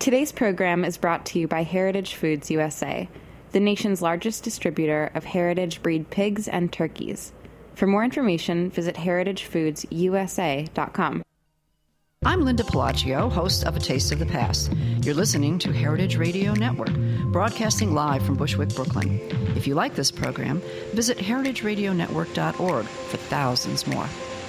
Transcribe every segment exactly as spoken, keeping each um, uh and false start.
Today's program is brought to you by Heritage Foods U S A, the nation's largest distributor of heritage breed pigs and turkeys. For more information, visit heritage foods u s a dot com. I'm Linda Pelaccio, host of A Taste of the Past. You're listening to Heritage Radio Network, broadcasting live from Bushwick, Brooklyn. If you like this program, visit heritage radio network dot org for thousands more.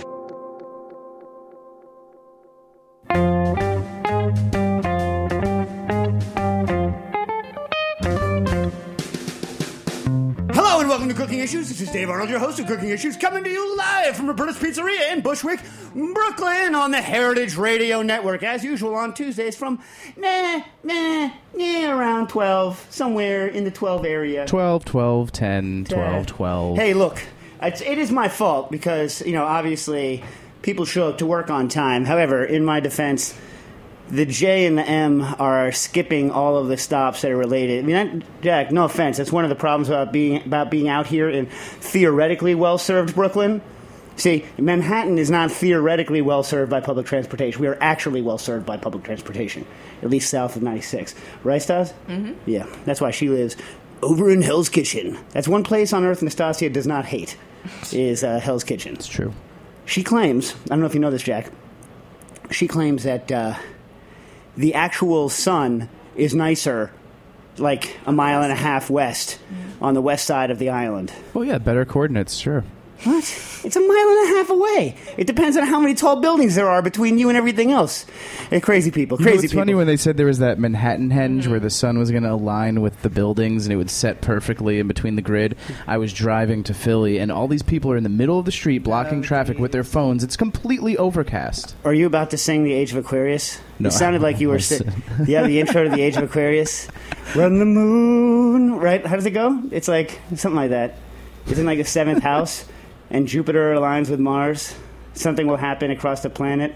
Hello and welcome to Cooking Issues. This is Dave Arnold, your host of Cooking Issues, coming to you live from Roberta's Pizzeria in Bushwick, Brooklyn, on the Heritage Radio Network. As usual on Tuesdays from, nah, nah, nah, around twelve, somewhere in the twelve area. twelve, twelve, ten, twelve, twelve. Hey, look, it's, it is my fault because, you know, obviously people show up to work on time. However, in my defense, the J and the M are skipping all of the stops that are related. I mean, that, Jack, no offense, that's one of the problems about being about being out here in theoretically well-served Brooklyn. See, Manhattan is not theoretically well-served by public transportation. We are actually well-served by public transportation, at least south of ninety-six. Right, Stas? Mm-hmm. Yeah, that's why she lives over in Hell's Kitchen. That's one place on earth Nastasia does not hate, is uh, Hell's Kitchen. It's true. She claims, I don't know if you know this, Jack, she claims that Uh, the actual sun is nicer, like a mile and a half west, on the west side of the island. Well, yeah, better coordinates, sure. What? It's a mile and a half away. It depends on how many tall buildings there are between you and everything else. Hey, crazy people, crazy you know, it's people. funny when they said there was that Manhattan henge where the sun was going to align with the buildings and it would set perfectly in between the grid. I was driving to Philly, and all these people are in the middle of the street blocking oh, traffic geez. with their phones. It's completely overcast. Are you about to sing The Age of Aquarius? No, it sounded like you were... Si- yeah, the intro to The Age of Aquarius. Run the moon, right? How does it go? It's like something like that. It's in like the seventh house. And Jupiter aligns with Mars. Something will happen across the planet.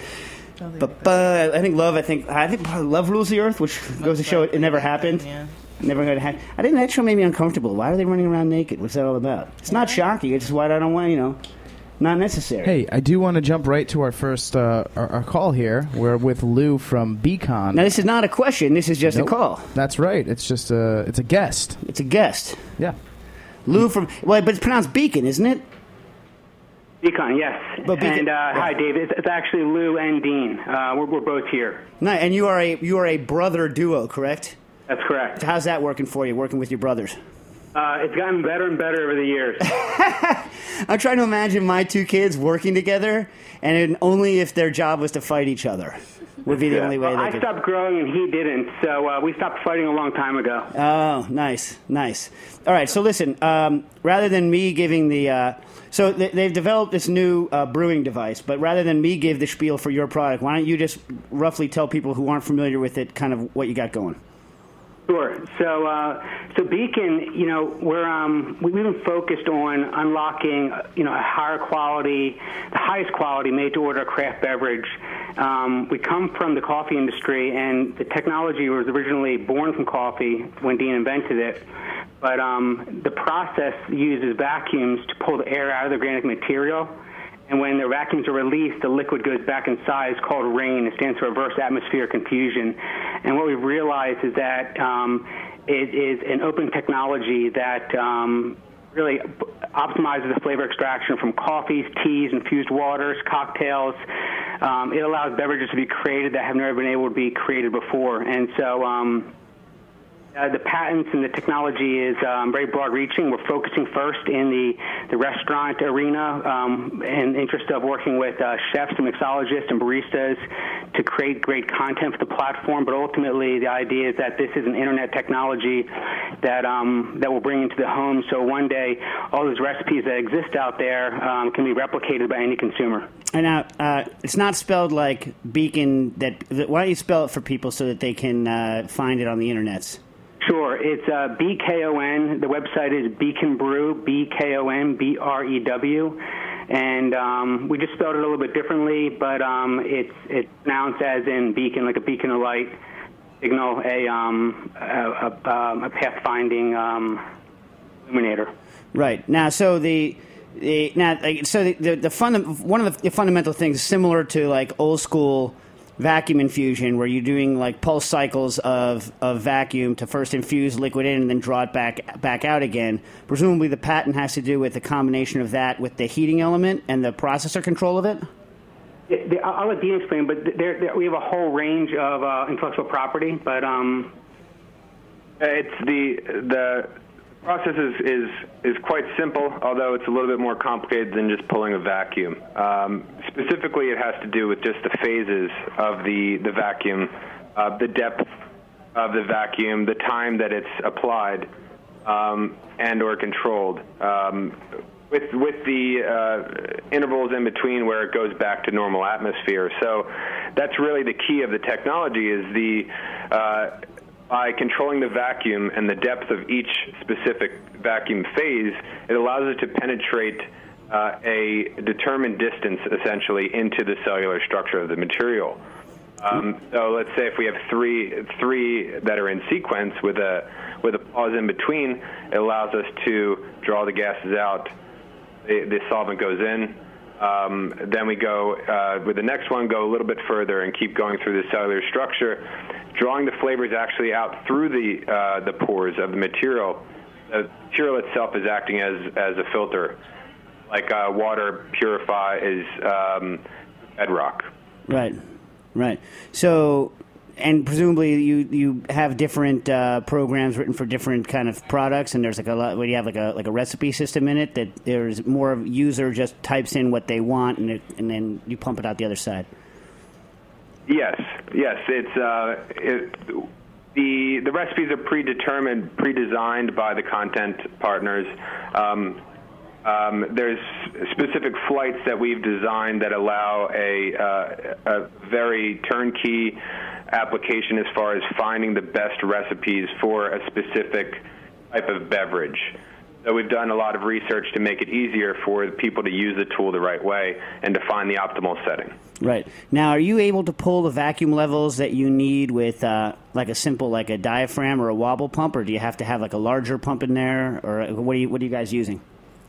But uh, I think love. I think I think love rules the earth, which goes to show it, it never happened. Yeah. Never going to happen. I think that show made me uncomfortable. Why are they running around naked? What's that all about? It's not shocking. It's just why I don't want, you know, not necessary. Hey, I do want to jump right to our first uh, our, our call here. We're with Lou from Beacon. Now this is not a question. This is just nope. a call. That's right. It's just a it's a guest. It's a guest. Yeah. Lou from well, but it's pronounced Beacon, isn't it? Beacon, yes. But Beacon, and uh, yeah. Hi, Dave. It's, it's actually Lou and Dean. Uh, we're, we're both here. No, and you are a you are a brother duo, correct? That's correct. How's that working for you? Working with your brothers? Uh, it's gotten better and better over the years. I'm trying to imagine my two kids working together, and only if their job was to fight each other would be the yeah. only way. Well, they I could... stopped growing and he didn't, so uh, we stopped fighting a long time ago. Oh, nice, nice. All right, so listen. Um, rather than me giving the uh, So they, they've developed this new uh, brewing device, but rather than me give the spiel for your product, why don't you just roughly tell people who aren't familiar with it kind of what you got going? Sure. So, uh, so Beacon, you know, we're um, we've been focused on unlocking, you know, a higher quality, the highest quality made-to-order craft beverage. Um, we come from the coffee industry, and the technology was originally born from coffee when Dean invented it. But um, the process uses vacuums to pull the air out of the organic material. And when the vacuums are released, the liquid goes back inside. It's called RAIN. It stands for Reverse Atmospheric Infusion. And what we've realized is that um, it is an open technology that um, really optimizes the flavor extraction from coffees, teas, infused waters, cocktails. Um, it allows beverages to be created that have never been able to be created before. And so... Um, Uh, the patents and the technology is um, very broad-reaching. We're focusing first in the, the restaurant arena um, in the interest of working with uh, chefs and mixologists and baristas to create great content for the platform. But ultimately, the idea is that this is an internet technology that um, that will bring into the home. So one day, all those recipes that exist out there um, can be replicated by any consumer. And now, uh, it's not spelled like Beacon. That why don't you spell it for people so that they can uh, find it on the internets? Sure. It's uh, B K O N. The website is Beacon Brew, B K O N B R E W. And um, we just spelled it a little bit differently, but um, it's it's pronounced as in beacon, like a beacon of light, signal, a, um, a, a, um, a pathfinding um, illuminator. Right. Now, so the... The, now, so the the, the funda- one of the fundamental things similar to like old school vacuum infusion, where you're doing like pulse cycles of, of vacuum to first infuse liquid in and then draw it back back out again. Presumably the patent has to do with the combination of that with the heating element and the processor control of it? Yeah, I'll let Dean explain, but there, there, we have a whole range of uh, intellectual property, but... Um... It's the... the process is, is, is quite simple, although it's a little bit more complicated than just pulling a vacuum. Um, specifically, it has to do with just the phases of the, the vacuum, uh, the depth of the vacuum, the time that it's applied um, and or controlled, um, with, with the uh, intervals in between where it goes back to normal atmosphere. So that's really the key of the technology is the... Uh, By controlling the vacuum and the depth of each specific vacuum phase, it allows it to penetrate uh, a determined distance, essentially, into the cellular structure of the material. Um, so let's say if we have three three that are in sequence with a with a pause in between, it allows us to draw the gases out. The, the solvent goes in. Um, then we go uh, with the next one, go a little bit further and keep going through the cellular structure, drawing the flavors actually out through the uh, the pores of the material. The material itself is acting as as a filter, like uh, water purify is um, bedrock. Right, right. So, and presumably you you have different uh, programs written for different kind of products, and there's like a lot. Where you have like a like a recipe system in it that there's more of user just types in what they want, and it, and then you pump it out the other side. Yes, yes. It's uh, it, the the recipes are predetermined, pre-designed by the content partners. Um, um, there's specific flights that we've designed that allow a, uh, a very turnkey application as far as finding the best recipes for a specific type of beverage. So we've done a lot of research to make it easier for people to use the tool the right way and to find the optimal setting. Right. Now, are you able to pull the vacuum levels that you need with uh, like a simple, like a diaphragm or a wobble pump, or do you have to have like a larger pump in there, or what are you, what are you guys using?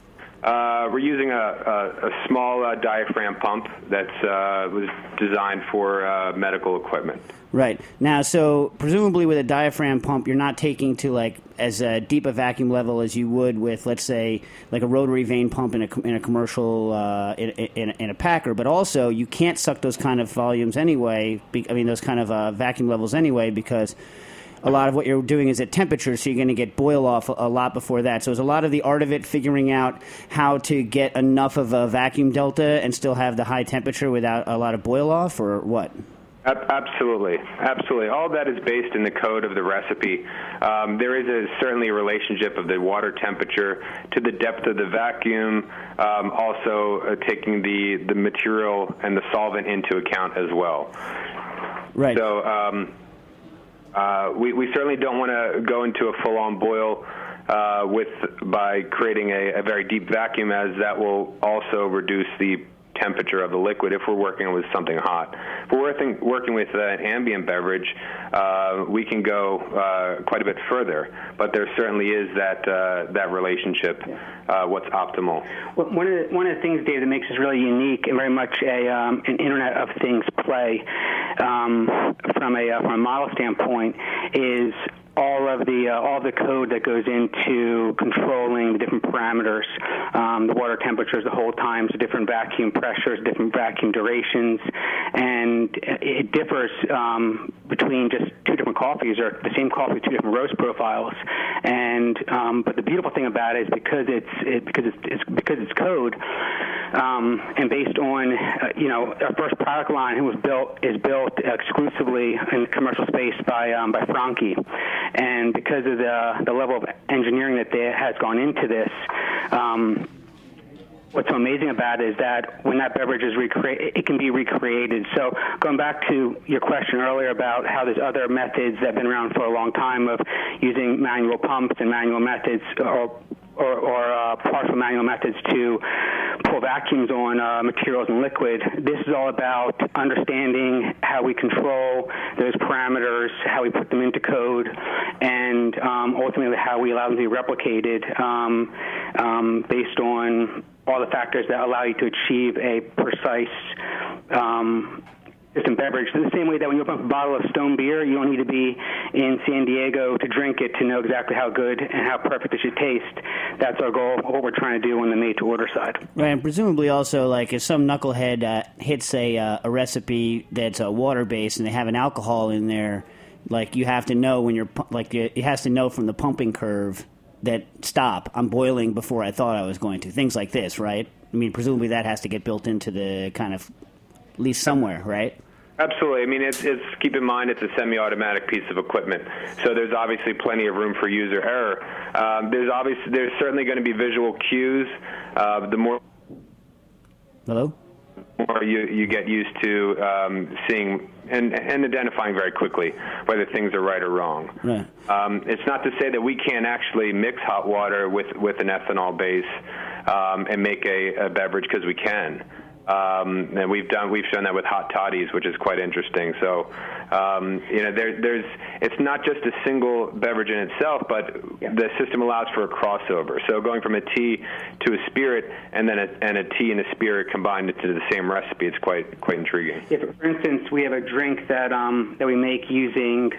Uh, we're using a, a, a small uh, diaphragm pump that uh, was designed for uh, medical equipment. Right. Now, so presumably with a diaphragm pump, you're not taking to like as a deep a vacuum level as you would with, let's say, like a rotary vane pump in a, in a commercial, uh, in, in, in a packer. But also, you can't suck those kind of volumes anyway, be, I mean, those kind of uh, vacuum levels anyway, because a lot of what you're doing is at temperature, so you're going to get boil off a, a lot before that. So is a lot of the art of it figuring out how to get enough of a vacuum delta and still have the high temperature without a lot of boil off, or what? Absolutely, absolutely. All of that is based in the code of the recipe. Um, there is a, certainly a relationship of the water temperature to the depth of the vacuum, um, also uh, taking the, the material and the solvent into account as well. Right. So um, uh, we, we certainly don't want to go into a full-on boil uh, with by creating a, a very deep vacuum, as that will also reduce the temperature of the liquid if we're working with something hot. If we're working, working with an ambient beverage, uh, we can go uh, quite a bit further, but there certainly is that uh, that relationship, uh, what's optimal. Well, one of the, one of the things, Dave, that makes us really unique and very much a um, an Internet of Things play um, from a uh, from a model standpoint is all of the uh, all the code that goes into controlling the different parameters, um, the water temperatures, the hold times, the different vacuum pressures, different vacuum durations, and it differs um, between just two different coffees or the same coffee, two different roast profiles. And um, but the beautiful thing about it is because it's it, because it's, it's because it's code, um, and based on uh, you know our first product line was built is built exclusively in the commercial space by um, by Franke. And because of the the level of engineering that there has gone into this, um, what's so amazing about it is that when that beverage is recreated, it can be recreated. So going back to your question earlier about how there's other methods that have been around for a long time of using manual pumps and manual methods or or, or uh, partial manual methods to pull vacuums on uh, materials and liquid. This is all about understanding how we control those parameters, how we put them into code, and um, ultimately how we allow them to be replicated um, um, based on all the factors that allow you to achieve a precise um, system beverage. In the same way that when you open up a bottle of Stone beer, you don't need to be in San Diego to drink it to know exactly how good and how perfect it should taste. That's our goal, what we're trying to do on the made-to-order side. Right, and presumably also, like, if some knucklehead uh, hits a, uh, a recipe that's uh, water-based and they have an alcohol in there, like, you have to know when you're, like, it has to know from the pumping curve that, stop, I'm boiling before I thought I was going to. Things like this, right? I mean, presumably that has to get built into the kind of, at least somewhere, right? Absolutely. I mean, it's, it's keep in mind it's a semi-automatic piece of equipment, so there's obviously plenty of room for user error. Um, there's obviously there's certainly going to be visual cues. Uh, the more hello, more you you get used to um, seeing and and identifying very quickly whether things are right or wrong. Right. Um, it's not to say that we can't actually mix hot water with with an ethanol base um, and make a, a beverage, because we can. Um, and we've done, we've shown that with hot toddies, which is quite interesting. So, um, you know, there, there's, it's not just a single beverage in itself, but the system allows for a crossover. So going from a tea to a spirit, and then a, and a tea and a spirit combined into the same recipe, it's quite, quite intriguing. If, for instance, we have a drink that um, that we make using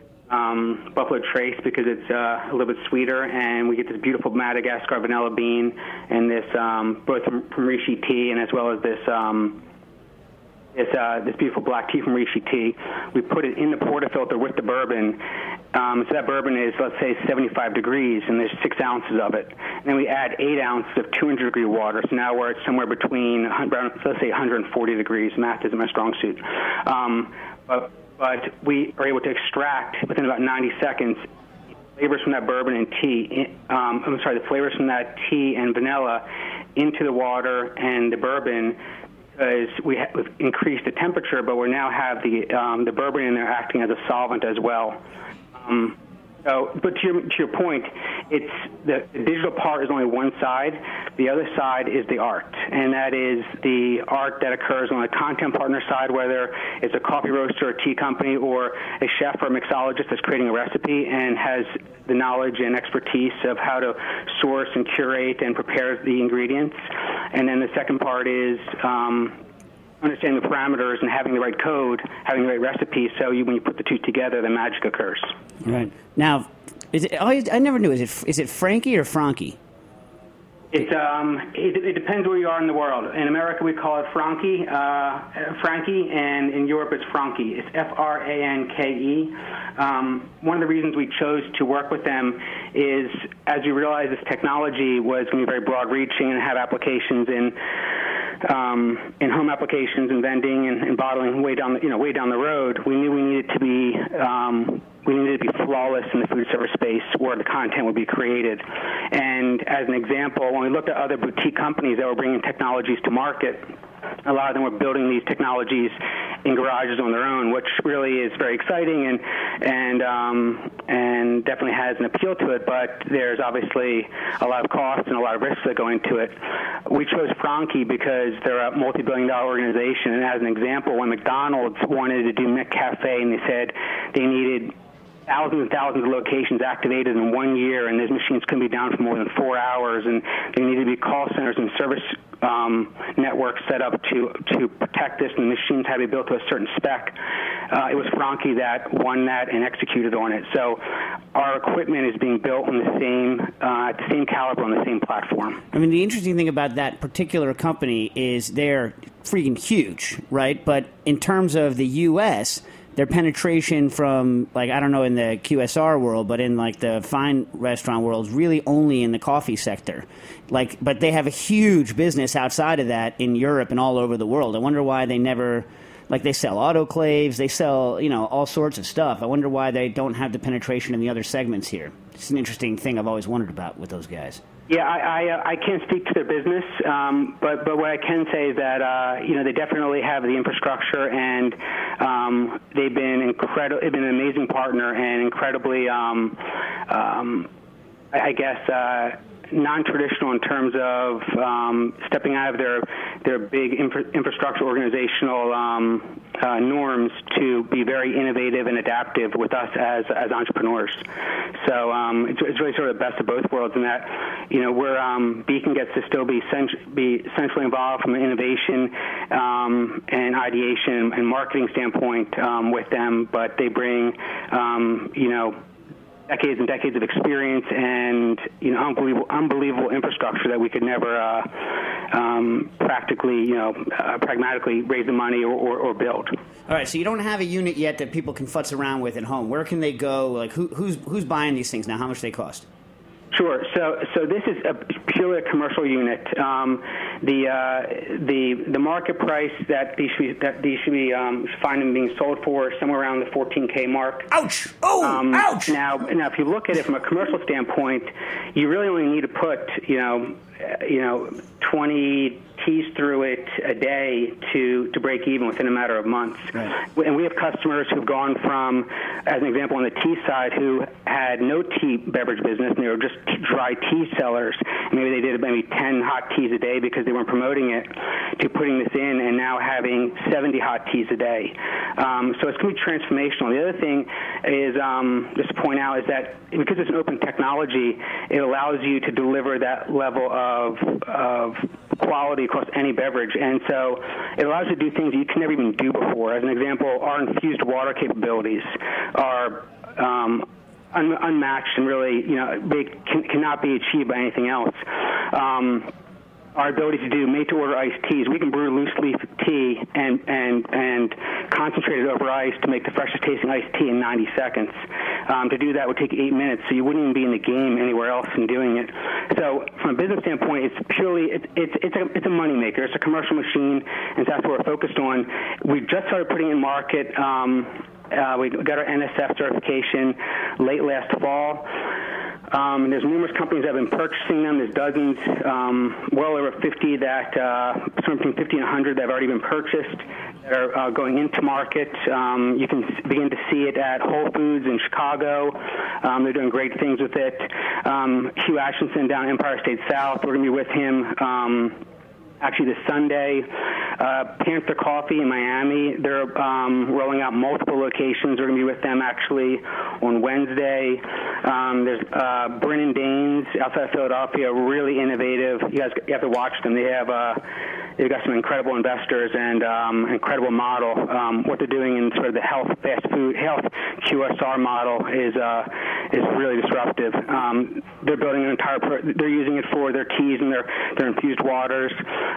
Um, Buffalo Trace, because it's uh, a little bit sweeter, and we get this beautiful Madagascar vanilla bean and this um, both from, from Rishi tea, and as well as this um, this uh, this beautiful black tea from Rishi tea. We put it in the portafilter with the bourbon. Um, so that bourbon is, let's say, seventy-five degrees, and there's six ounces of it. And then we add eight ounces of two hundred degree water. So now we're at somewhere between, let's say, one hundred forty degrees. Math isn't my strong suit. Um, but But we are able to extract within about ninety seconds flavors from that bourbon and tea. Um, I'm sorry, the flavors from that tea and vanilla into the water and the bourbon, because we have increased the temperature, but we now have the um, the bourbon in there acting as a solvent as well. Um, So, but to your, to your point, it's the, the digital part is only one side. The other side is the art, and that is the art that occurs on the content partner side, whether it's a coffee roaster or a tea company or a chef or a mixologist that's creating a recipe and has the knowledge and expertise of how to source and curate and prepare the ingredients. And then the second part is um, understanding the parameters and having the right code, having the right recipe, so you, when you put the two together, the magic occurs. Right. Now, is it, I, I never knew, is it is it Frankie or Frankie? It's um, it, it depends where you are in the world. In America, we call it Frankie, uh, Frankie, and in Europe, it's Frankie. It's F R A N K E. Um, one of the reasons we chose to work with them is, as we realized this technology was going to be very broad-reaching and have applications in um, in home applications and vending and, and bottling way down the, you know way down the road. We knew we needed to be um, we needed to be flawless in the food service space where the content would be created. And as an example, when we looked at other boutique companies that were bringing technologies to market, a lot of them were building these technologies in garages on their own, which really is very exciting and and um, and definitely has an appeal to it. But there's obviously a lot of costs and a lot of risks that go into it. We chose Frankie because they're a multi-billion dollar organization. And as an example, when McDonald's wanted to do McCafe and they said they needed thousands and thousands of locations activated in one year, and those machines couldn't be down for more than four hours, and there needed to be call centers and service um, networks set up to to protect this, and the machines had to be built to a certain spec. Uh, it was Frankie that won that and executed on it. So our equipment is being built on the same, uh, at the same caliber, on the same platform. I mean, the interesting thing about that particular company is they're freaking huge, right? But in terms of the U S, their penetration from, like, I don't know in the Q S R world, but in, like, the fine restaurant world is really only in the coffee sector. Like, but they have a huge business outside of that in Europe and all over the world. I wonder why they never, like, they sell autoclaves, they sell, you know, all sorts of stuff. I wonder why they don't have the penetration in the other segments here. It's an interesting thing I've always wondered about with those guys. Yeah, I I, uh, I can't speak to their business, um, but but what I can say is that uh, you know they definitely have the infrastructure, and um, they've been incredible. They've been an amazing partner and incredibly, um, um, I guess, uh, non-traditional in terms of um, stepping out of their their big infra- infrastructure organizational um, uh, norms to be very innovative and adaptive with us as as entrepreneurs. So um, it's, it's really sort of the best of both worlds in that, you know, we're um, Beacon gets to still be cent- be centrally involved from an innovation um, and ideation and marketing standpoint um, with them, but they bring, um, you know, decades and decades of experience and, you know, unbelievable, unbelievable infrastructure that we could never uh, um, practically, you know, uh, pragmatically raise the money or, or, or build. All right, so you don't have a unit yet that people can futz around with at home. Where can they go? Like, who, who's who's buying these things now? How much do they cost? Sure. So, so this is a purely a commercial unit. Um, the uh, the the market price that these should be, that these should be um, find them being sold for is somewhere around the fourteen K mark. Ouch! Oh, um, ouch! Now, now, if you look at it from a commercial standpoint, you really only need to put, you know, you know, twenty teas through it a day to, to break even within a matter of months. Right. And we have customers who've gone from, as an example, on the tea side, who had no tea beverage business, and they were just dry tea sellers. Maybe they did maybe ten hot teas a day because they weren't promoting it, to putting this in and now having seventy hot teas a day. Um, so it's going to be transformational. The other thing is, um, just to point out, is that because it's an open technology, it allows you to deliver that level of, of quality across any beverage, and so it allows you to do things you can never even do before. As an example, our infused water capabilities are um, un- unmatched and really, you know, they can, cannot be achieved by anything else. Um, our ability to do made-to-order iced teas. We can brew loose leaf tea and, and, and concentrate it over ice to make the freshest tasting iced tea in ninety seconds. Um, to do that would take eight minutes, so you wouldn't even be in the game anywhere else in doing it. So from a business standpoint, it's purely, it, it's, it's, a, it's a money maker. It's a commercial machine, and that's what we're focused on. We just started putting it in market. Um, uh, we got our N S F certification late last fall. Um, there's numerous companies that have been purchasing them. There's dozens, um, well over fifty that, uh, somewhere between fifty and one hundred that have already been purchased, that are uh, going into market. Um, you can begin to see it at Whole Foods in Chicago. Um, they're doing great things with it. Um, Hugh Atchison down Empire State South, we're going to be with him um, actually this Sunday. Uh, Panther Coffee in Miami, they're um, rolling out multiple locations. We're going to be with them actually on Wednesday. Um, there's uh, Brennan Danes outside of Philadelphia, really innovative. You guys you have to watch them. They have uh, they've got some incredible investors and um, incredible model. Um, what they're doing in sort of the health fast food health Q S R model is uh, is really disruptive. Um, they're building an entire. Pro- they're using it for their teas and their their infused waters.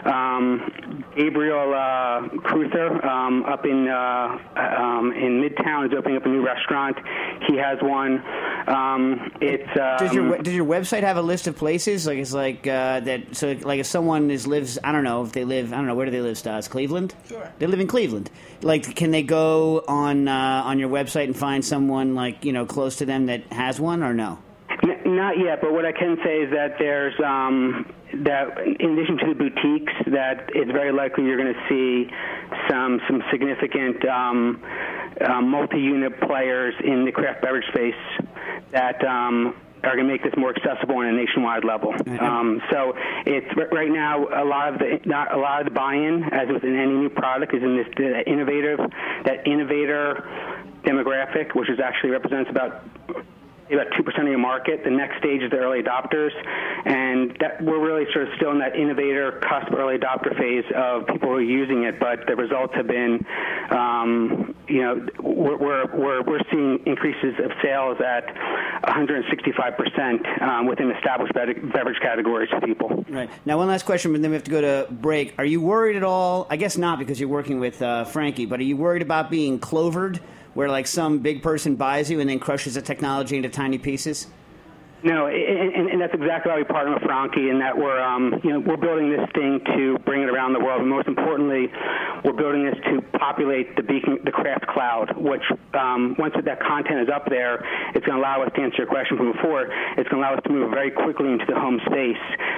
Um, Gabriel uh, Cruther um, up in uh, um, in Midtown is opening up a new restaurant. He has one. Um, it's um, does your does your website have a list of places like it's like uh, that? So like if someone is lives, I don't know if they live, I don't know where do they live? Stas, Cleveland. Sure. They live in Cleveland. Like, can they go on uh, on your website and find someone like you know close to them that has one or no? N- not yet, but what I can say is that there's um, that in addition to the boutiques, that it's very likely you're going to see some some significant um, uh, multi-unit players in the craft beverage space that um, are going to make this more accessible on a nationwide level. Um, so it's right now a lot of the not a lot of the buy-in, as with any new product, is in this the innovative that innovator demographic, which is actually represents about. about two percent of your market. The next stage is the early adopters, and that, we're really sort of still in that innovator, cusp, early adopter phase of people who are using it, but the results have been, um, you know, we're, we're, we're, we're seeing increases of sales at one hundred sixty-five percent um, within established beverage categories for people. Right. Now, one last question, but then we have to go to break. Are you worried at all? I guess not because you're working with uh, Frankie, but are you worried about being clovered? Where like some big person buys you and then crushes the technology into tiny pieces? No, and, and that's exactly why we partner with Frankie, in that we're, um, you know, we're building this thing to bring it around the world, and most importantly, we're building this to populate the Beacon, the craft cloud. Which um, once that content is up there, it's going to allow us to answer your question from before. It's going to allow us to move very quickly into the home space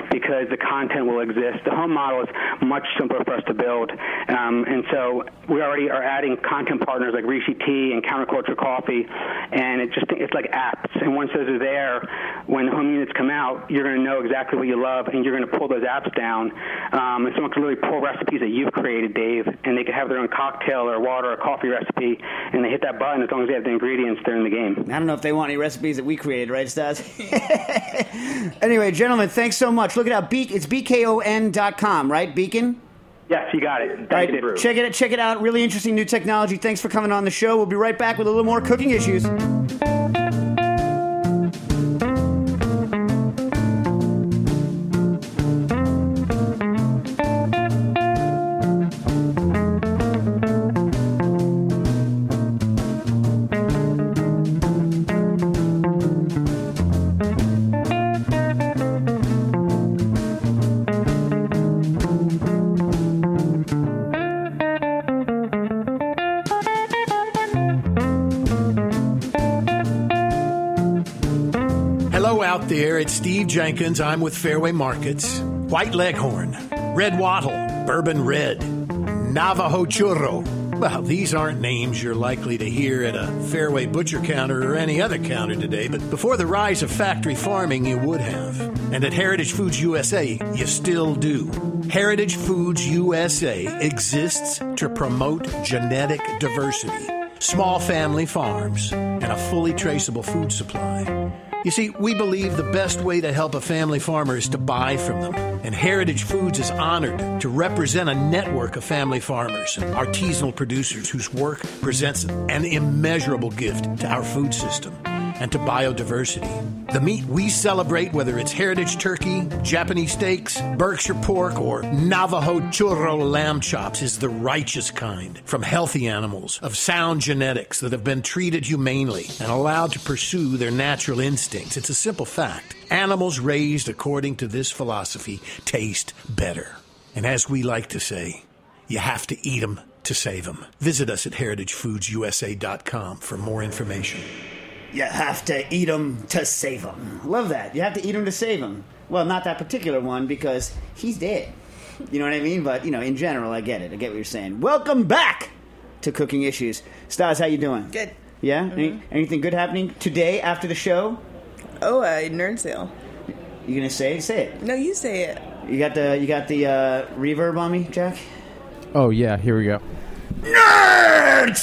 because the content will exist. The home model is much simpler for us to build, um, and so we already are adding content partners like Rishi Tea and Counterculture Coffee, and it just it's like apps. And once those are there, when the home units come out, you're going to know exactly what you love, and you're going to pull those apps down. Um, and someone can literally pull recipes that you've created, Dave, and they can have their own cocktail or water or coffee recipe, and they hit that button. As long as they have the ingredients, they're in the game. I don't know if they want any recipes that we created, right, Stas? Anyway, gentlemen, thanks so much. Look it up. Be- it's B K O N dot com, right? Beacon? Yes, you got it. Right, check it, check it out. Really interesting new technology. Thanks for coming on the show. We'll be right back with a little more cooking issues. There, it's Steve Jenkins. I'm with Fairway Markets. White Leghorn, Red Wattle, Bourbon Red, Navajo Churro. Well, these aren't names you're likely to hear at a Fairway butcher counter or any other counter today, but before the rise of factory farming, you would have. And at Heritage Foods U S A, you still do. Heritage Foods U S A exists to promote genetic diversity, small family farms, and a fully traceable food supply. You see, we believe the best way to help a family farmer is to buy from them. And Heritage Foods is honored to represent a network of family farmers and artisanal producers whose work presents an immeasurable gift to our food system and to biodiversity. The meat we celebrate, whether it's heritage turkey, Japanese steaks, Berkshire pork, or Navajo churro lamb chops, is the righteous kind from healthy animals of sound genetics that have been treated humanely and allowed to pursue their natural instincts. It's a simple fact. Animals raised according to this philosophy taste better. And as we like to say, you have to eat them to save them. Visit us at heritage foods u s a dot com for more information. You have to eat them to save them. Love that. You have to eat them to save them. Well, not that particular one because he's dead. You know what I mean? But, you know, in general, I get it. I get what you're saying. Welcome back to Cooking Issues. Stas, how you doing? Good. Yeah? Mm-hmm. Any, anything good happening today after the show? Oh, uh, nerd sale. You gonna say it? Say it. No, you say it. You got the you got the uh, reverb on me, Jack? Oh, yeah. Here we go. Nerd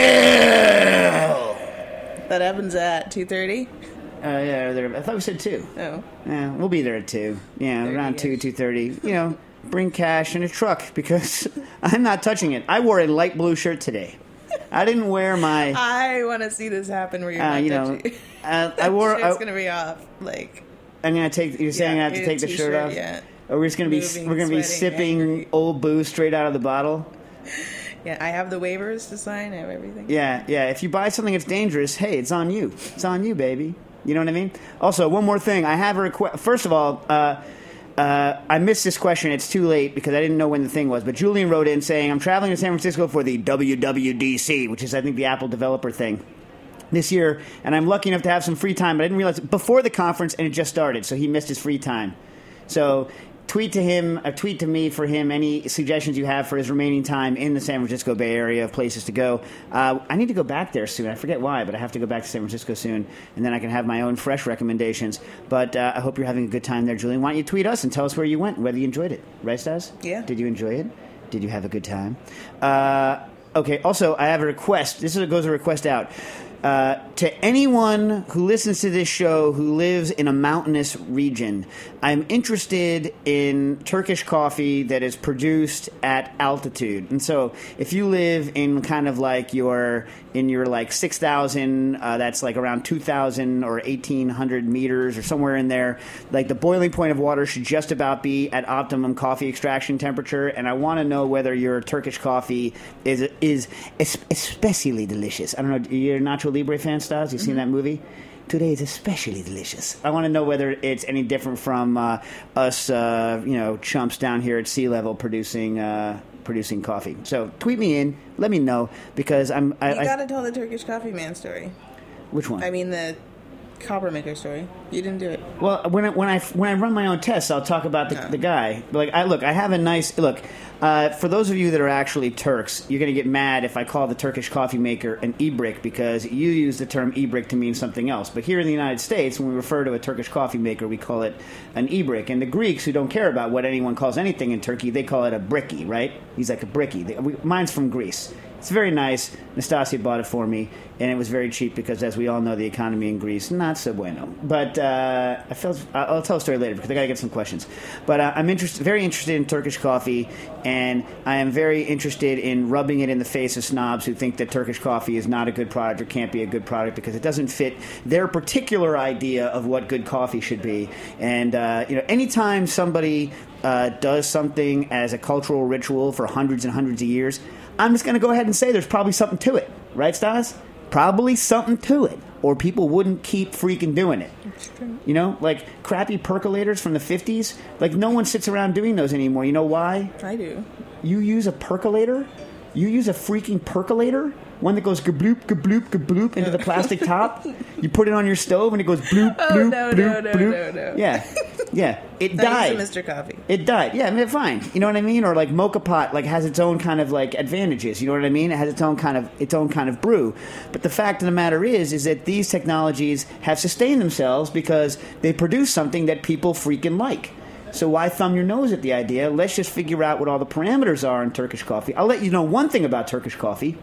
sale! That happens at two thirty? Uh, yeah, there, I thought we said two. Oh. Yeah, we'll be there at two. Yeah, There around you two, go. two thirty. You know, bring cash in a truck because I'm not touching it. I wore a light blue shirt today. I didn't wear my. I want to see this happen where you're Uh, not you know, touching. uh, I wore. It's I, going to be off. Like, I'm gonna take. You're saying Yeah, I have to your take the shirt t-shirt, off? yeah. Or we're just gonna be. Moving, we're gonna be sweating, sipping angry. old booze straight out of the bottle. yeah, I have the waivers to sign. I have everything. Yeah, yeah. If you buy something that's dangerous, hey, it's on you. It's on you, baby. You know what I mean? Also, one more thing. I have a request. First of all, uh, uh, I missed this question. It's too late because I didn't know when the thing was. But Julian wrote in saying, I'm traveling to San Francisco for the W W D C, which is, I think, the Apple developer thing this year. And I'm lucky enough to have some free time. But I didn't realize before the conference, and it just started. So he missed his free time. So tweet to him, uh, tweet to me for him any suggestions you have for his remaining time in the San Francisco Bay Area of places to go. Uh, I need to go back there soon. I forget why, but I have to go back to San Francisco soon, and then I can have my own fresh recommendations. But uh, I hope you're having a good time there, Julian. Why don't you tweet us and tell us where you went, whether you enjoyed it. Right, Stas? Yeah. Did you enjoy it? Did you have a good time? Uh, okay, also, I have a request. This is, goes a request out. Uh, to anyone who listens to this show who lives in a mountainous region, I'm interested in Turkish coffee that is produced at altitude. And so if you live in kind of like your, in your like six thousand, uh, that's like around two thousand or eighteen hundred meters or somewhere in there, like the boiling point of water should just about be at optimum coffee extraction temperature. And I want to know whether your Turkish coffee is, is especially delicious. I don't know, you're a Nacho Libre fan, Stas? You seen that movie? Today is especially delicious. I want to know whether it's any different from uh, us, uh, you know, chumps down here at sea level producing uh, producing coffee. So tweet me in, let me know, because I'm. I, You I, got to tell the Turkish coffee man story. which one? I mean, the copper maker story. You didn't do it. Well, when I, when I when I run my own tests, I'll talk about the, No. the guy. Like, I look, I have a nice look. Uh, for those of you that are actually Turks, you're going to get mad if I call the Turkish coffee maker an ibrik because you use the term ibrik to mean something else. But here in the United States, when we refer to a Turkish coffee maker, we call it an ibrik. And the Greeks, who don't care about what anyone calls anything in Turkey, they call it a bricky, right? He's like a bricky. They, we, mine's from Greece. It's very nice. Nastasia bought it for me, and it was very cheap because, as we all know, the economy in Greece, not so bueno. But uh, I felt I'll tell a story later because I got to get some questions. But uh, I'm interested, very interested in Turkish coffee, and I am very interested in rubbing it in the face of snobs who think that Turkish coffee is not a good product or can't be a good product because it doesn't fit their particular idea of what good coffee should be. And uh, you know, anytime somebody uh, does something as a cultural ritual for hundreds and hundreds of years, I'm just going to go ahead and say there's probably something to it. Right, Stas? Probably something to it. Or people wouldn't keep freaking doing it. You know, like crappy percolators from the fifties. Like, no one sits around doing those anymore. You know why? I do. You use a percolator? You use a freaking percolator? One that goes gabloop, gabloop, gabloop into the plastic top? You put it on your stove and it goes bloop, Oh, bloop, no, bloop, no, no, bloop. no, no. Yeah. Yeah. It I died. use a Mister Coffee. It died. Yeah, I mean, fine. You know what I mean? Or like Mocha Pot, like has its own kind of like advantages. You know what I mean? It has its own kind of its own kind of brew. But the fact of the matter is, is that these technologies have sustained themselves because they produce something that people freaking like. So why thumb your nose at the idea? Let's just figure out what all the parameters are in Turkish coffee. I'll let you know one thing about Turkish coffee.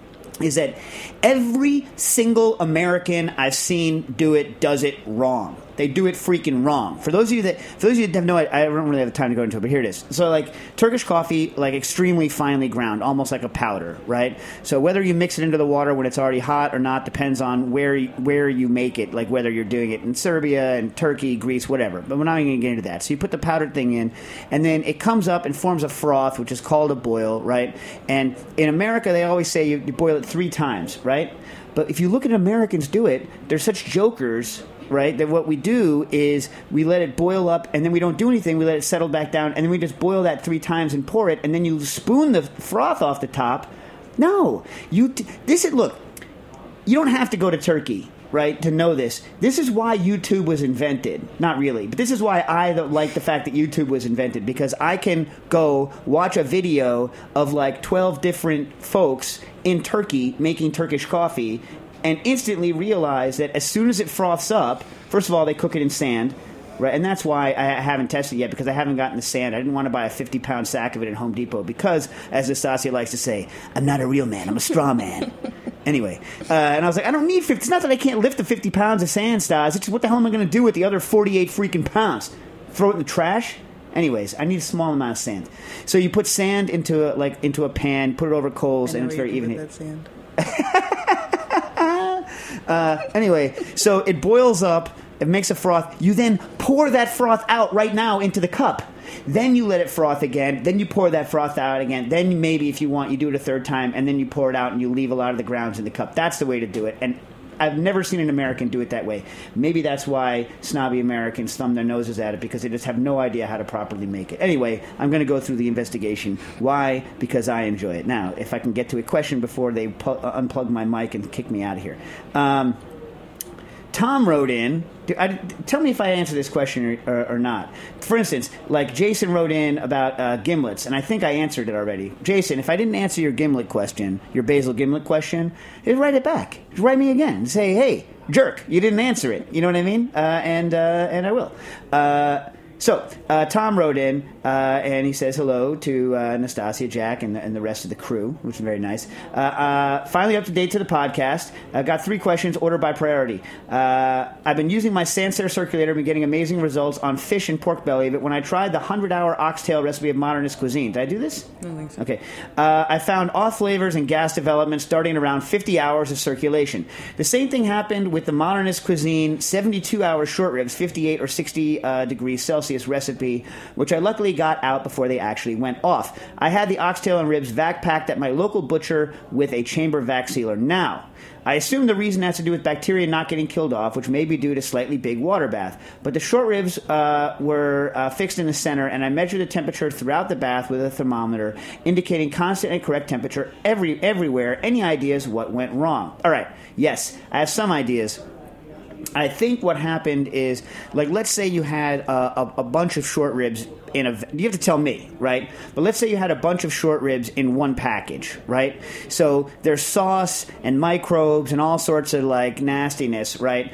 Is that every single American I've seen do it does it wrong. They do it freaking wrong. For those of you that, for those of you that have no, I don't really have time to go into it, but here it is. So, like Turkish coffee, like extremely finely ground, almost like a powder, right? So whether you mix it into the water when it's already hot or not depends on where where you make it. Like whether you're doing it in Serbia and Turkey, Greece, whatever. But we're not even going to get into that. So you put the powdered thing in, and then it comes up and forms a froth, which is called a boil, right? And in America, they always say you, you boil it three times, right? But if you look at Americans do it, they're such jokers. Right, that what we do is we let it boil up and then we don't do anything. We let it settle back down and then we just boil that three times and pour it and then you spoon the froth off the top. No, you t- this is look. You don't have to go to Turkey, right, to know this. This is why YouTube was invented. Not really, but this is why I like the fact that YouTube was invented because I can go watch a video of like twelve different folks in Turkey making Turkish coffee. And instantly realize that as soon as it froths up, first of all, they cook it in sand, right? And that's why I haven't tested it yet because I haven't gotten the sand. I didn't want to buy a fifty-pound sack of it at Home Depot because, as Nastasia likes to say, I'm not a real man. I'm a straw man. Anyway, uh, and I was like, I don't need fifty. It's not that I can't lift the fifty pounds of sand, Stas. It's just what the hell am I going to do with the other forty-eight freaking pounds? Throw it in the trash? Anyways, I need a small amount of sand. So you put sand into a, like into a pan, put it over coals, I know and it's where very you even. put that sand. Uh, anyway, so it boils up, it makes a froth. You then pour that froth out right now into the cup. Then you let it froth again. Then you pour that froth out again. Then maybe if you want, you do it a third time, and then you pour it out and you leave a lot of the grounds in the cup. That's the way to do it. And I've never seen an American do it that way. Maybe that's why snobby Americans thumb their noses at it, because they just have no idea how to properly make it. Anyway, I'm going to go through the investigation. Why? Because I enjoy it. Now, if I can get to a question before they pu- uh, unplug my mic and kick me out of here. Um, Tom wrote in. I, tell me if I answer this question or, or, or not. For instance, like Jason wrote in about uh, gimlets, and I think I answered it already. Jason, if I didn't answer your gimlet question, your basil gimlet question, just write it back. Just write me again and say, hey, jerk, you didn't answer it. You know what I mean? Uh, and uh, and I will. Uh, so, uh, Tom wrote in, uh, and he says hello to uh, Nastasia, Jack, and the, and the rest of the crew, which is very nice. Uh, uh, finally up to date to the podcast. I uh, got three questions, order by priority. Uh, I've been using my Sancerre circulator, been getting amazing results on fish and pork belly, but when I tried the hundred-hour oxtail recipe of Modernist cuisine, did I do this? I don't think so. Okay. Uh, I found off flavors and gas development starting around fifty hours of circulation. The same thing happened with the Modernist cuisine seventy-two hour short ribs, fifty-eight or sixty uh, degrees Celsius recipe, which I luckily got out before they actually went off. I had the oxtail and ribs vac packed at my local butcher with a chamber vac sealer. Now, I assume the reason has to do with bacteria not getting killed off, which may be due to slightly big water bath. But the short ribs uh, were uh, fixed in the center, and I measured the temperature throughout the bath with a thermometer, indicating constant and correct temperature every everywhere. Any ideas what went wrong? All right, yes, I have some ideas. I think what happened is, like, let's say you had a, a, a bunch of short ribs in a. You have to tell me, right? But let's say you had a bunch of short ribs in one package, right? So there's sauce and microbes and all sorts of like nastiness, right?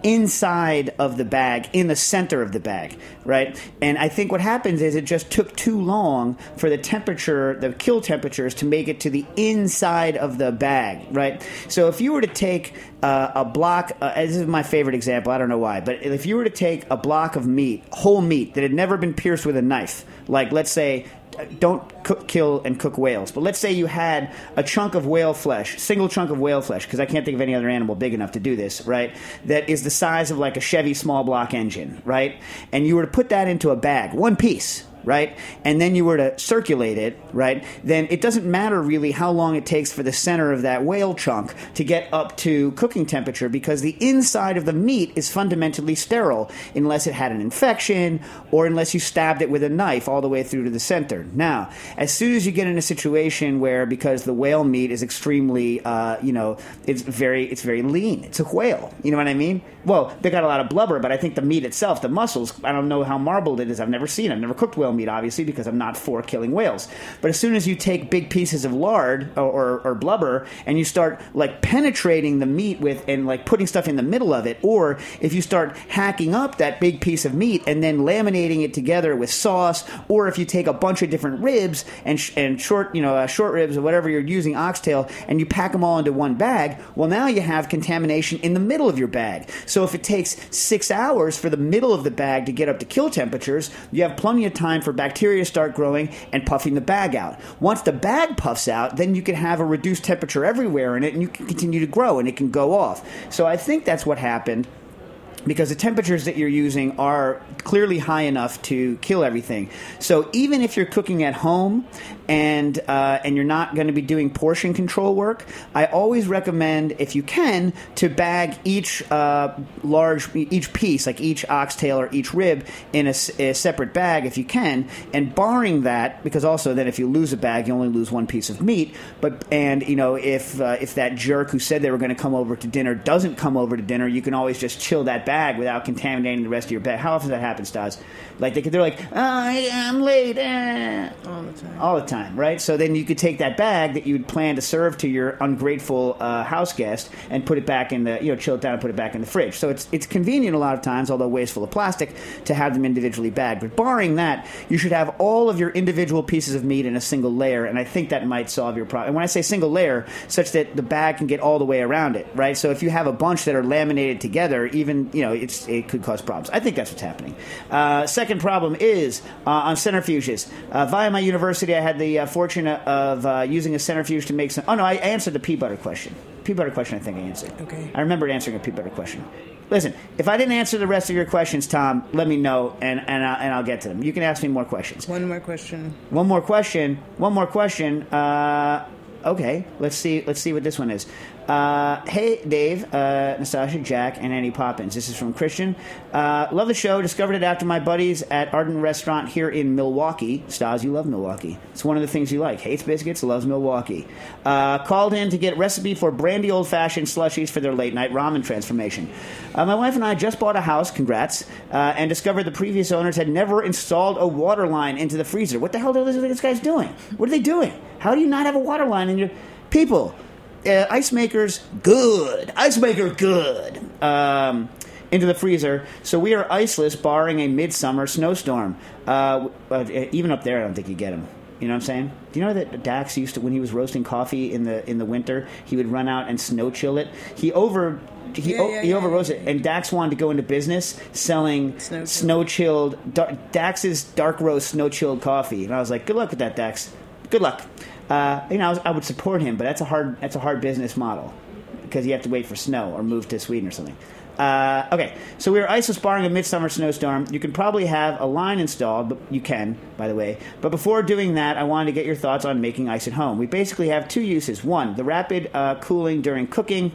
Inside of the bag, in the center of the bag, right? And I think what happens is it just took too long for the temperature, the kill temperatures, to make it to the inside of the bag, right? So if you were to take uh, a block, uh, this is my favorite example, I don't know why, but if you were to take a block of meat, whole meat, that had never been pierced with a knife, like let's say, don't cook, kill and cook whales, but let's say you had a chunk of whale flesh, single chunk of whale flesh, because I can't think of any other animal big enough to do this, right, that is the size of like a Chevy small block engine, right, and you were to put that into a bag, one piece, right, and then you were to circulate it, right, then it doesn't matter really how long it takes for the center of that whale chunk to get up to cooking temperature, because the inside of the meat is fundamentally sterile unless it had an infection or unless you stabbed it with a knife all the way through to the center. Now, as soon as you get in a situation where, because the whale meat is extremely, uh, you know, it's very, it's very lean. It's a whale. You know what I mean? Well, they got a lot of blubber, but I think the meat itself, the muscles, I don't know how marbled it is. I've never seen it. I've never cooked whale meat, obviously, because I'm not for killing whales. But as soon as you take big pieces of lard or, or, or blubber and you start like penetrating the meat with and like putting stuff in the middle of it, or if you start hacking up that big piece of meat and then laminating it together with sauce, or if you take a bunch of different ribs and sh- and short, you know, uh, short ribs or whatever you're using, oxtail, and you pack them all into one bag, well, now you have contamination in the middle of your bag. So if it takes six hours for the middle of the bag to get up to kill temperatures, you have plenty of time for bacteria to start growing and puffing the bag out. Once the bag puffs out, then you can have a reduced temperature everywhere in it, and you can continue to grow, and it can go off. So I think that's what happened, because the temperatures that you're using are clearly high enough to kill everything. So even if you're cooking at home and uh, and you're not going to be doing portion control work, I always recommend, if you can, to bag each uh, large, each piece, like each oxtail or each rib, in a, a separate bag if you can. And barring that, because also then if you lose a bag, you only lose one piece of meat. But and you know if uh, if that jerk who said they were going to come over to dinner doesn't come over to dinner, you can always just chill that bag. Bag without contaminating the rest of your bag. How often does that happen, Stas? Like they, they're like, oh, I'm late. Eh. All the time. All the time, right? So then you could take that bag that you'd plan to serve to your ungrateful uh, house guest and put it back in the, you know, chill it down and put it back in the fridge. So it's it's convenient a lot of times, although wasteful of plastic, to have them individually bagged. But barring that, you should have all of your individual pieces of meat in a single layer, and I think that might solve your problem. And when I say single layer, such that the bag can get all the way around it, right? So if you have a bunch that are laminated together, even, you know, it's it could cause problems. I think that's what's happening. Uh, second problem is uh, on centrifuges. Uh, via my university, I had the uh, fortune of uh, using a centrifuge to make some... Oh, no, I answered the pea butter question. Pea butter question, I think I answered. Okay. I remembered answering a pea butter question. Listen, if I didn't answer the rest of your questions, Tom, let me know, and, and, I'll, and I'll get to them. You can ask me more questions. One more question. One more question. One more question. Uh, okay, let's see. Let's see what this one is. Uh, hey, Dave, uh, Nastasha, Jack, and Annie Poppins. This is from Christian. Uh, love the show. Discovered it after my buddies at Ardent Restaurant here in Milwaukee. Stas, you love Milwaukee. It's one of the things you like. Hates biscuits, loves Milwaukee. Uh, called in to get recipe for brandy old-fashioned slushies for their late-night ramen transformation. Uh, my wife and I just bought a house, congrats, uh, and discovered the previous owners had never installed a water line into the freezer. What the hell are these guys doing? What are they doing? How do you not have a water line in your... People... Uh, ice makers, good. Ice maker, good. Um, into the freezer. So we are iceless, barring a midsummer snowstorm. Uh, uh, even up there, I don't think you get them. You know what I'm saying? Do you know that Dax used to, when he was roasting coffee in the in the winter, he would run out and snow chill it? He over... He, yeah, o- yeah, he yeah, overrose yeah, it, and Dax wanted to go into business selling Snow snow chilled dar- Dax's dark roast snow chilled coffee, and I was like, "Good luck with that, Dax. Good luck." Uh, you know, I, was, I would support him, but that's a hard that's a hard business model because you have to wait for snow or move to Sweden or something. Uh, okay, so we were iceless barring a midsummer snowstorm. You can probably have a line installed, but you can, by the way. But before doing that, I wanted to get your thoughts on making ice at home. We basically have two uses. One, the rapid uh, cooling during cooking.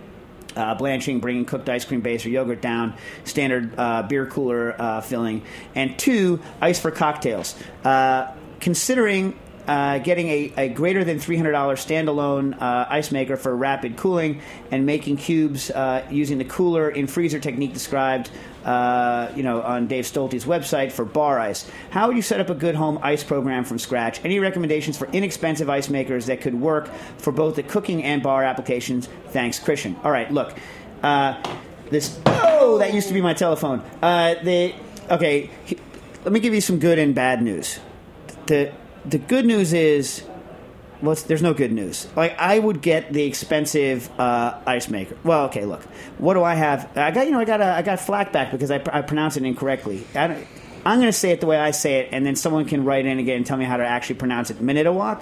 Uh, blanching, bringing cooked ice cream base or yogurt down, standard uh, beer cooler uh, filling. And two, ice for cocktails. Uh, considering uh, getting a, a greater than three hundred dollars standalone uh, ice maker for rapid cooling and making cubes uh, using the cooler in freezer technique described uh, you know, on Dave Stolte's website for bar ice. How would you set up a good home ice program from scratch? Any recommendations for inexpensive ice makers that could work for both the cooking and bar applications? Thanks, Christian. All right, look. Uh, this oh, that used to be my telephone. Uh, the okay. He, let me give you some good and bad news. The the good news is, well, it's, there's no good news. Like, I would get the expensive uh, ice maker. Well, okay, look. What do I have? I got you know I got a, I got flack back because I, I pronounced it incorrectly. I don't, I'm going to say it the way I say it, and then someone can write in again and tell me how to actually pronounce it. Manitowoc,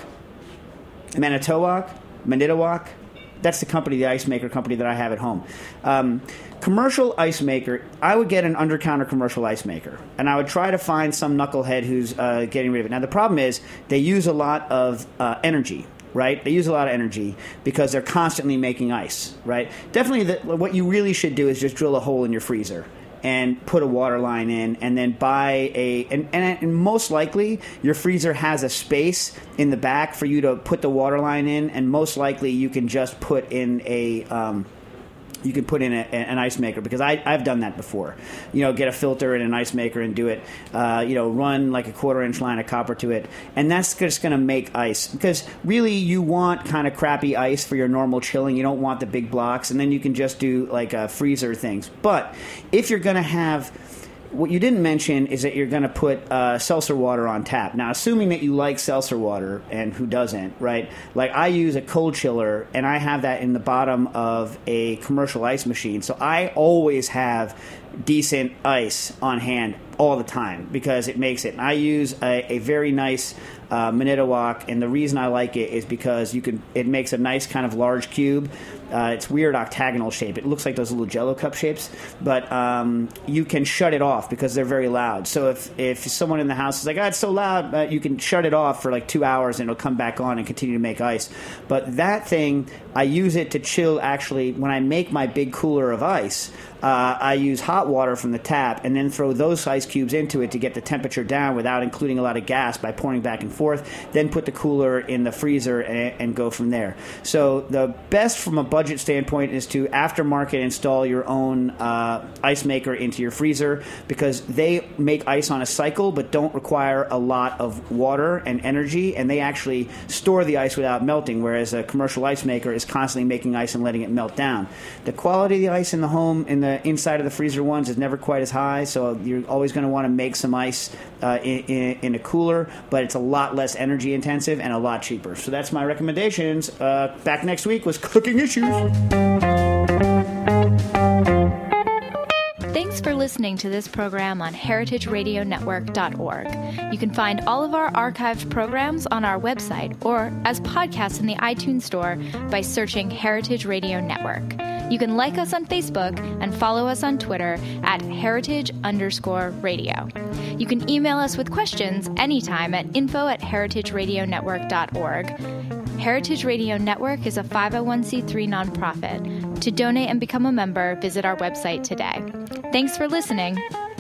Manitowoc, Manitowoc. That's the company, the ice maker company that I have at home. Um, commercial ice maker, I would get an under-counter commercial ice maker, and I would try to find some knucklehead who's uh, getting rid of it. Now, the problem is they use a lot of uh, energy, right? They use a lot of energy because they're constantly making ice, right? Definitely the, what you really should do is just drill a hole in your freezer and put a water line in, and then buy a and, and, and most likely your freezer has a space in the back for you to put the water line in, and most likely you can just put in a um, you can put in a, an ice maker, because I, I've done that before. You know, get a filter and an ice maker and do it. Uh, you know, run like a quarter inch line of copper to it, and that's just going to make ice. Because really, you want kind of crappy ice for your normal chilling. You don't want the big blocks, and then you can just do like uh, freezer things. But if you're going to have what you didn't mention is that you're going to put uh, seltzer water on tap. Now, assuming that you like seltzer water, and who doesn't, right? Like, I use a cold chiller, and I have that in the bottom of a commercial ice machine. So I always have decent ice on hand all the time because it makes it. And I use a, a very nice uh, Manitowoc, and the reason I like it is because you can. It makes a nice kind of large cube. Uh, it's weird octagonal shape. It looks like those little Jello cup shapes, but um, you can shut it off because they're very loud. So if if someone in the house is like, "Oh, it's so loud," uh, you can shut it off for like two hours and it'll come back on and continue to make ice. But that thing, I use it to chill. Actually, when I make my big cooler of ice, uh, I use hot water from the tap and then throw those ice cubes into it to get the temperature down without including a lot of gas by pouring back and forth. Then put the cooler in the freezer and, and go from there. So the best from a budget standpoint is to aftermarket install your own uh, ice maker into your freezer, because they make ice on a cycle but don't require a lot of water and energy, and they actually store the ice without melting, whereas a commercial ice maker is constantly making ice and letting it melt down. The quality of the ice in the home, in the inside of the freezer ones, is never quite as high, so you're always going to want to make some ice uh, in, in, in a cooler, but it's a lot less energy intensive and a lot cheaper. So that's my recommendations. Uh, back next week was Cooking Issues. Thanks for listening to this program on heritage radio network dot org. You can find all of our archived programs on our website or as podcasts in the iTunes Store by searching Heritage Radio Network. You can like us on Facebook and follow us on Twitter at heritage underscore radio. You can email us with questions anytime at info at heritage radio network dot org. Heritage Radio Network is a five oh one c three nonprofit. To donate and become a member, visit our website today. Thanks for listening.